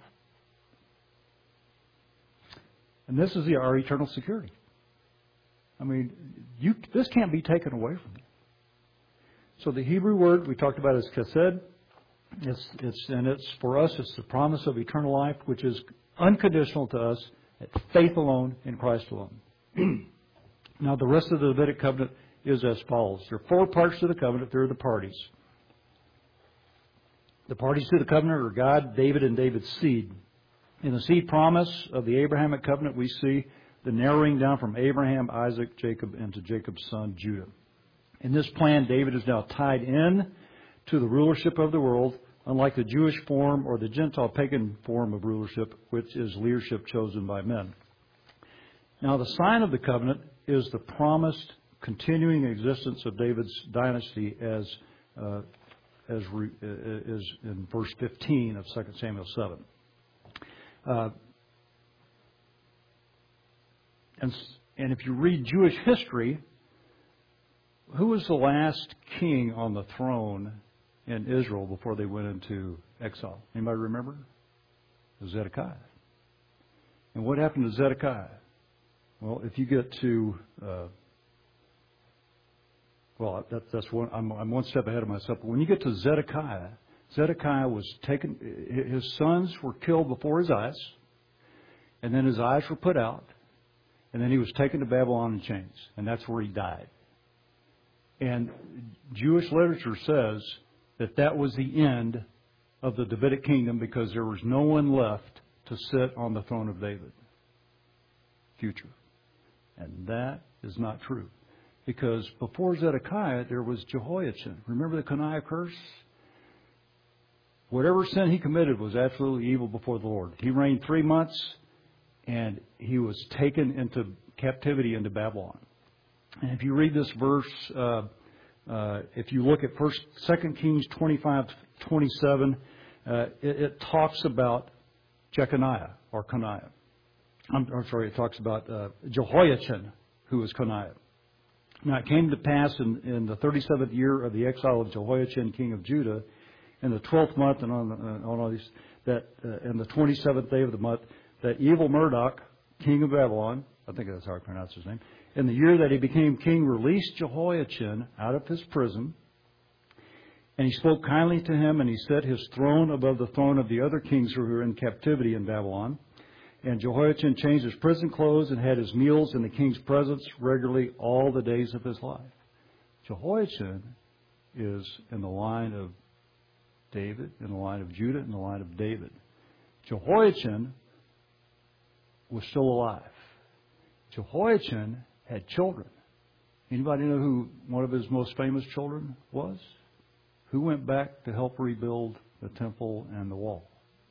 And this is our eternal security. I mean, this can't be taken away from you. So the Hebrew word we talked about is chesed. It's for us, it's the promise of eternal life, which is unconditional to us at faith alone in Christ alone. Now, the rest of the Davidic covenant is as follows. There are 4 parts to the covenant. There are the parties. The parties to the covenant are God, David, and David's seed. In the seed promise of the Abrahamic covenant, we see the narrowing down from Abraham, Isaac, Jacob, and to Jacob's son, Judah. In this plan, David is now tied in to the rulership of the world, unlike the Jewish form or the Gentile pagan form of rulership, which is leadership chosen by men. Now, the sign of the covenant is the promised continuing existence of David's dynasty as is in verse 15 of 2 Samuel 7. And if you read Jewish history, who was the last king on the throne in Israel before they went into exile? Anybody remember? It was Zedekiah. And what happened to Zedekiah? Well, if you get to that's one. I'm one step ahead of myself. But when you get to Zedekiah, Zedekiah was taken. His sons were killed before his eyes, and then his eyes were put out, and then he was taken to Babylon in chains, and that's where he died. And Jewish literature says that was the end of the Davidic kingdom because there was no one left to sit on the throne of David. Future. And that is not true. Because before Zedekiah, there was Jehoiachin. Remember the Coniah curse? Whatever sin he committed was absolutely evil before the Lord. He reigned 3 months, and he was taken into captivity into Babylon. And if you read this verse, if you look at 2 Kings 25:27, it talks about Jeconiah or Coniah. It talks about Jehoiachin, who was Coniah. Now it came to pass in the 37th year of the exile of Jehoiachin, king of Judah, in the 12th month, and on all these, that in the 27th day of the month, that evil Marduk, king of Babylon, I think that's how I pronounce his name, in the year that he became king, released Jehoiachin out of his prison, and he spoke kindly to him, and he set his throne above the throne of the other kings who were in captivity in Babylon. And Jehoiachin changed his prison clothes and had his meals in the king's presence regularly all the days of his life. Jehoiachin is in the line of David, in the line of Judah, in the line of David. Jehoiachin was still alive. Jehoiachin had children. Anybody know who one of his most famous children was? Who went back to help rebuild the temple and the wall?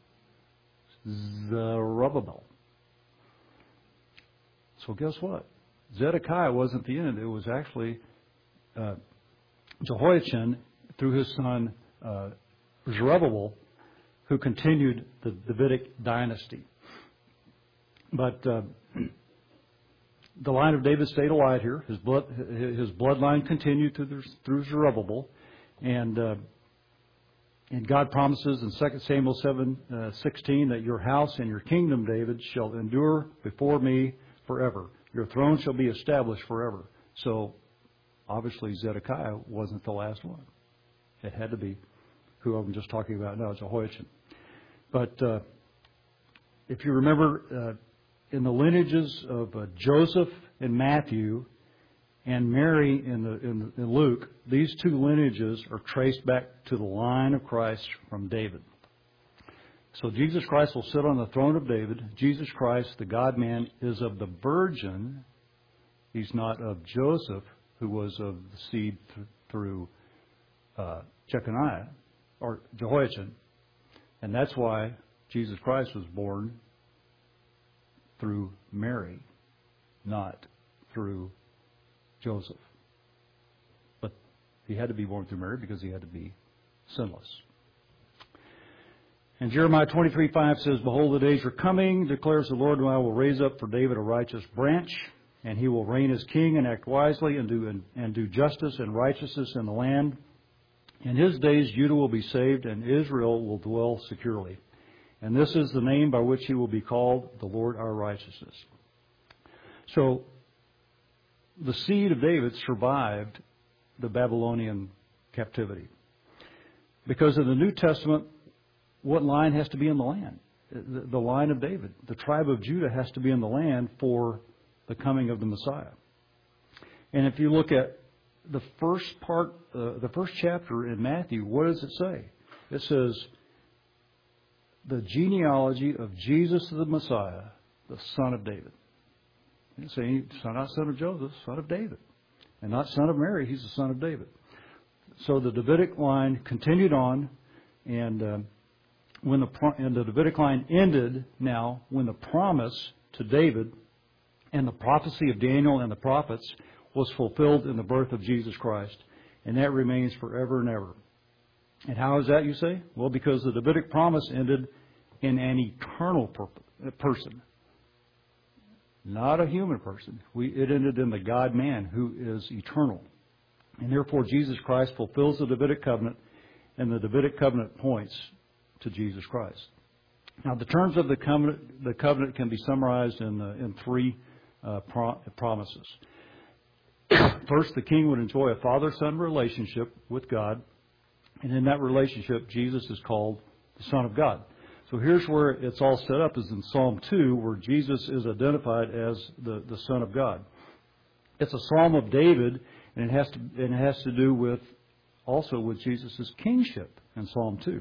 Zerubbabel. So guess what? Zedekiah wasn't the end. It was actually Jehoiachin, through his son Zerubbabel, who continued the Davidic dynasty. But the line of David stayed alive here. His bloodline continued through Zerubbabel, and God promises in 2 Samuel 7:16 that your house and your kingdom, David, shall endure before me forever. Your throne shall be established forever. So, obviously, Zedekiah wasn't the last one. It had to be who I'm just talking about now, Jehoiachin. But if you remember, in the lineages of Joseph in Matthew and Mary in Luke, these two lineages are traced back to the line of Christ from David. So Jesus Christ will sit on the throne of David. Jesus Christ, the God-man, is of the virgin. He's not of Joseph, who was of the seed through Jeconiah or Jehoiachin. And that's why Jesus Christ was born through Mary, not through Joseph. But he had to be born through Mary because he had to be sinless. And Jeremiah 23:5 says, behold, the days are coming, declares the Lord, when I will raise up for David a righteous branch, and he will reign as king and act wisely and do justice and righteousness in the land. In his days Judah will be saved, and Israel will dwell securely. And this is the name by which he will be called, the Lord our righteousness. So, the seed of David survived the Babylonian captivity. Because in the New Testament, what line has to be in the land? The line of David. The tribe of Judah has to be in the land for the coming of the Messiah. And if you look at the first part, the first chapter in Matthew, what does it say? It says, the genealogy of Jesus the Messiah, the son of David. You say, not son of Joseph, son of David. And not son of Mary, he's the son of David. So the Davidic line continued on, and when the Davidic line ended now, when the promise to David and the prophecy of Daniel and the prophets was fulfilled in the birth of Jesus Christ. And that remains forever and ever. And how is that, you say? Well, because the Davidic promise ended in an eternal person, not a human person. It ended in the God-man who is eternal. And therefore, Jesus Christ fulfills the Davidic covenant, and the Davidic covenant points to Jesus Christ. Now, the terms of the covenant can be summarized in three promises. First, the king would enjoy a father-son relationship with God, and in that relationship, Jesus is called the Son of God. So here's where it's all set up, is in Psalm 2, where Jesus is identified as the Son of God. It's a Psalm of David, and it has to do with also with Jesus' kingship in Psalm 2.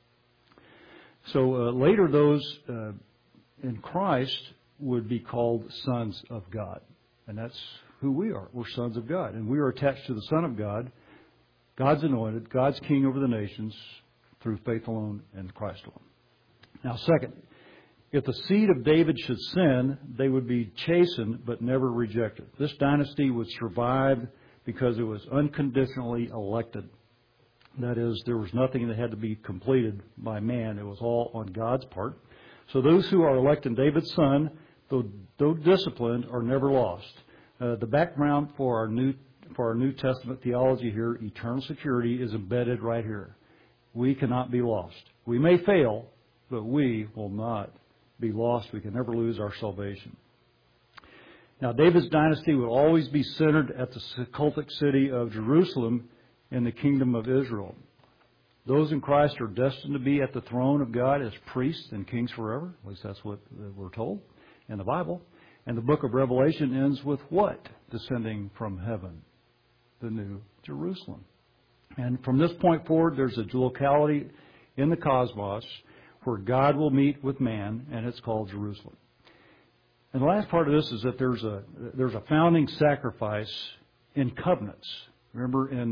So later, those in Christ would be called sons of God, and that's who we are. We're sons of God, and we are attached to the Son of God, God's anointed, God's king over the nations, through faith alone and Christ alone. Now, second, if the seed of David should sin, they would be chastened but never rejected. This dynasty would survive because it was unconditionally elected. That is, there was nothing that had to be completed by man. It was all on God's part. So those who are elected David's son, though disciplined, are never lost. The background for our New Testament theology here, eternal security, is embedded right here. We cannot be lost. We may fail, but we will not be lost. We can never lose our salvation. Now, David's dynasty will always be centered at the cultic city of Jerusalem in the kingdom of Israel. Those in Christ are destined to be at the throne of God as priests and kings forever. At least that's what we're told in the Bible. And the book of Revelation ends with what? Descending from heaven, the new Jerusalem. And from this point forward, there's a locality in the cosmos where God will meet with man, and it's called Jerusalem. And the last part of this is that there's a founding sacrifice in covenants. Remember, in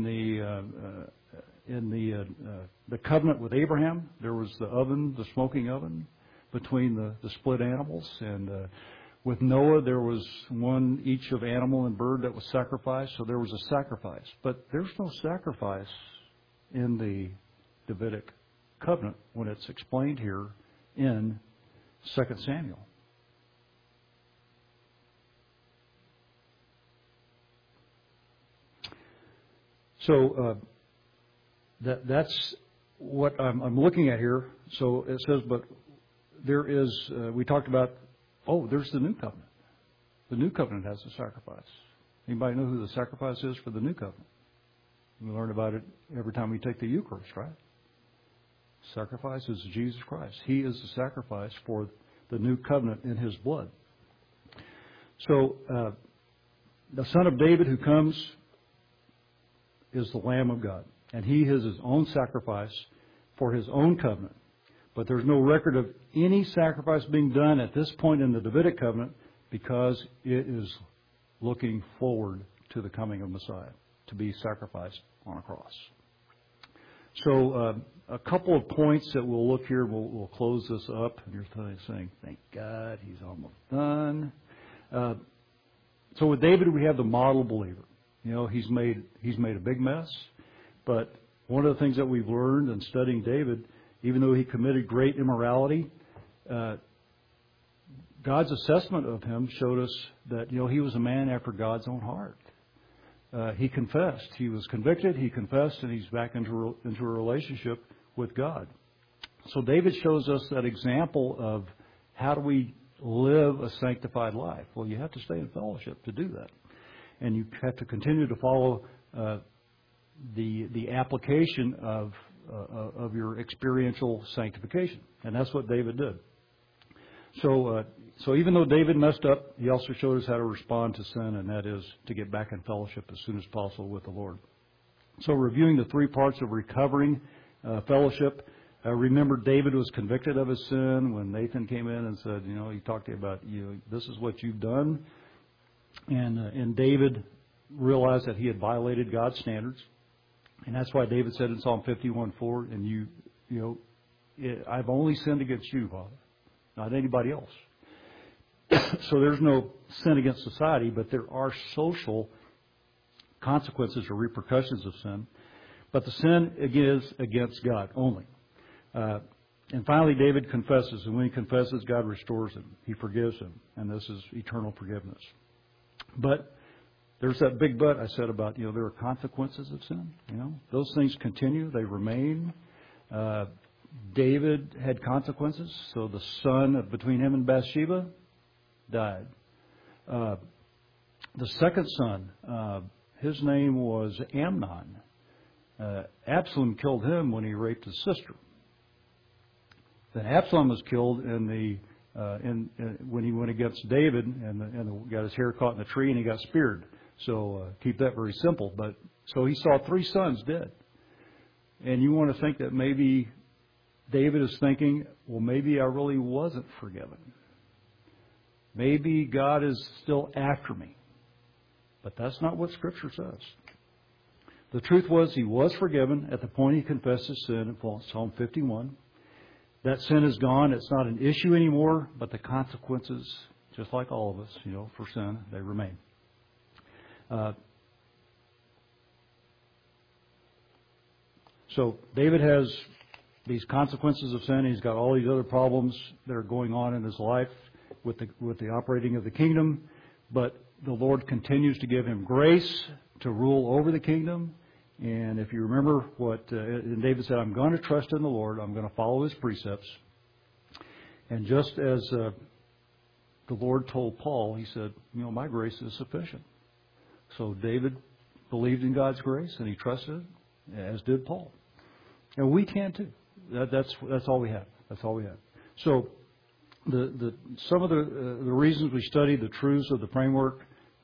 the covenant with Abraham, there was the oven, the smoking oven, between the split animals, and with Noah, there was one each of animal and bird that was sacrificed. So there was a sacrifice, but there's no sacrifice in the Davidic covenant when it's explained here in 2 Samuel. So that's what I'm looking at here. So it says, but there is, we talked about, there's the new covenant. The new covenant has a sacrifice. Anybody know who the sacrifice is for the new covenant? We learn about it every time we take the Eucharist, right? Sacrifice is Jesus Christ. He is the sacrifice for the new covenant in His blood. So the Son of David who comes is the Lamb of God. And He is His own sacrifice for His own covenant. But there's no record of any sacrifice being done at this point in the Davidic covenant because it is looking forward to the coming of Messiah to be sacrificed on a cross. So a couple of points that we'll look here. We'll close this up. And you're saying, thank God, he's almost done. So with David, we have the model believer. You know, he's made a big mess. But one of the things that we've learned in studying David, even though he committed great immorality, God's assessment of him showed us that, you know, he was a man after God's own heart. He confessed. He was convicted. He confessed, and he's back into a relationship with God. So David shows us that example of how do we live a sanctified life. Well, you have to stay in fellowship to do that, and you have to continue to follow the application of your experiential sanctification, and that's what David did. So even though David messed up, he also showed us how to respond to sin, and that is to get back in fellowship as soon as possible with the Lord. So reviewing the three parts of recovering fellowship, remember David was convicted of his sin when Nathan came in and said, you know, he talked to you about, this is what you've done. And David realized that he had violated God's standards. And that's why David said in Psalm 51:4, and I've only sinned against you, Father, not anybody else. So there's no sin against society, but there are social consequences or repercussions of sin. But the sin is against God only. And finally, David confesses. And when he confesses, God restores him. He forgives him. And this is eternal forgiveness. But there's that big but I said about, there are consequences of sin. Those things continue. They remain. David had consequences. So the son between him and Bathsheba died. The second son, his name was Amnon. Absalom killed him when he raped his sister. Then Absalom was killed when he went against David and got his hair caught in the tree and he got speared. So keep that very simple. But so he saw 3 sons dead. And you want to think that maybe David is thinking, well, maybe I really wasn't forgiven. Maybe God is still after me. But that's not what Scripture says. The truth was he was forgiven at the point he confessed his sin in Psalm 51. That sin is gone. It's not an issue anymore, but the consequences, just like all of us, for sin, they remain. So David has these consequences of sin. He's got all these other problems that are going on in his life with the operating of the kingdom. But the Lord continues to give him grace to rule over the kingdom. And if you remember and David said, I'm going to trust in the Lord. I'm going to follow his precepts. And just as the Lord told Paul, he said, my grace is sufficient. So David believed in God's grace and he trusted it, as did Paul. And we can too. That's all we have. That's all we have. So some of the reasons we study the truths of the framework,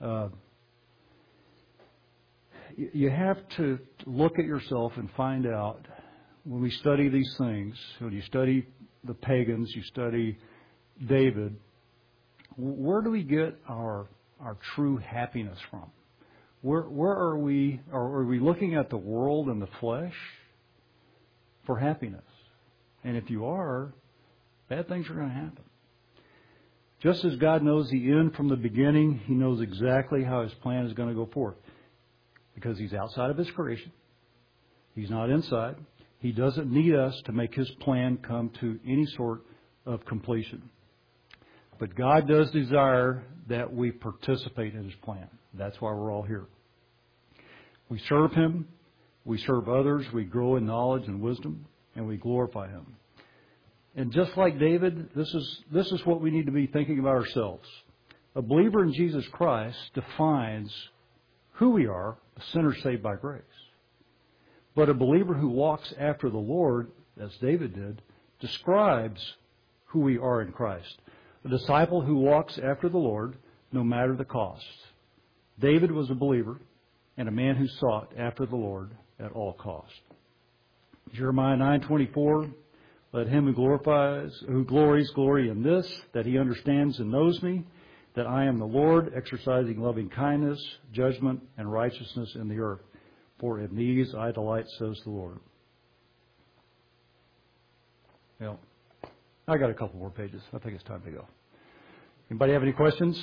you have to look at yourself and find out, when we study these things, when you study the pagans, you study David, where do we get our true happiness from? Where are we? Are we looking at the world and the flesh for happiness? And if you are, bad things are going to happen. Just as God knows the end from the beginning, He knows exactly how His plan is going to go forth. Because He's outside of His creation. He's not inside. He doesn't need us to make His plan come to any sort of completion. But God does desire that we participate in His plan. That's why we're all here. We serve Him. We serve others. We grow in knowledge and wisdom. And we glorify Him. And just like David, this is what we need to be thinking about ourselves. A believer in Jesus Christ defines who we are, a sinner saved by grace. But a believer who walks after the Lord, as David did, describes who we are in Christ. A disciple who walks after the Lord, no matter the cost. David was a believer and a man who sought after the Lord at all cost. Jeremiah 9:24, let him who glories glory in this, that he understands and knows me, that I am the Lord, exercising loving kindness, judgment, and righteousness in the earth. For in these I delight, says the Lord. Well, I got a couple more pages. I think it's time to go. Anybody have any questions?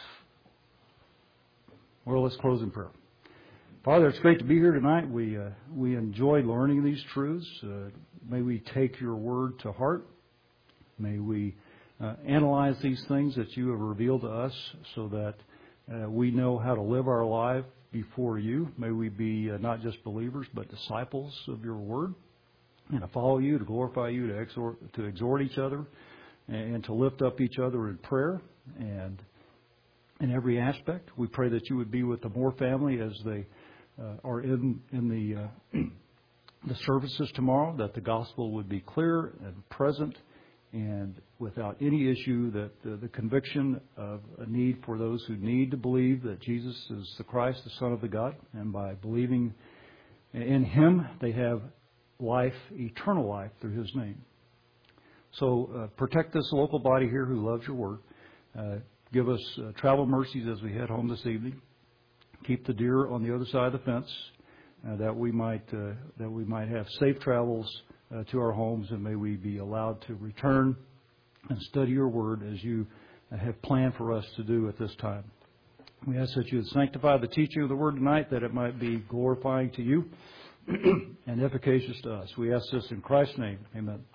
Well, let's close in prayer. Father, it's great to be here tonight. We enjoy learning these truths. May we take your word to heart. May we analyze these things that you have revealed to us so that we know how to live our life before you. May we be not just believers, but disciples of your word, and to follow you, to glorify you, to exhort each other, and to lift up each other in prayer and in every aspect. We pray that you would be with the Moore family as they are in the services tomorrow, that the gospel would be clear and present and without any issue, that the conviction of a need for those who need to believe that Jesus is the Christ, the Son of the God, and by believing in Him, they have life, eternal life through His name. So protect this local body here who loves your word. Give us travel mercies as we head home this evening. Keep the deer on the other side of the fence, that we might have safe travels to our homes, and may we be allowed to return and study your word as you have planned for us to do at this time. We ask that you would sanctify the teaching of the word tonight, that it might be glorifying to you and efficacious to us. We ask this in Christ's name. Amen.